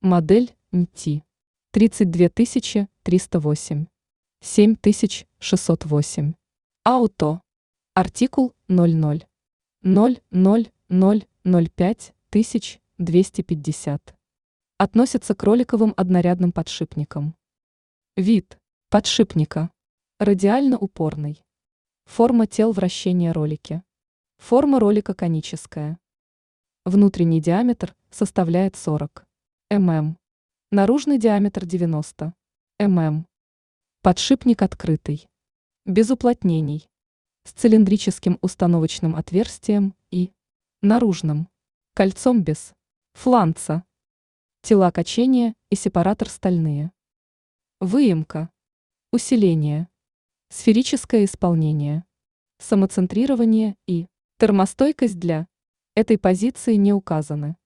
Модель НТ 32308, 7608. Ауто. Артикул 0000005250. Относится к роликовым однорядным подшипникам. Вид подшипника. Радиально-упорный. Форма тел вращения ролики. Форма ролика коническая. Внутренний диаметр составляет 40 мм. Наружный диаметр 90 мм. Подшипник открытый. Без уплотнений. С цилиндрическим установочным отверстием и наружным кольцом без фланца. Тела качения и сепаратор стальные. Выемка. Усиление. Сферическое исполнение. Самоцентрирование и термостойкость для этой позиции не указаны.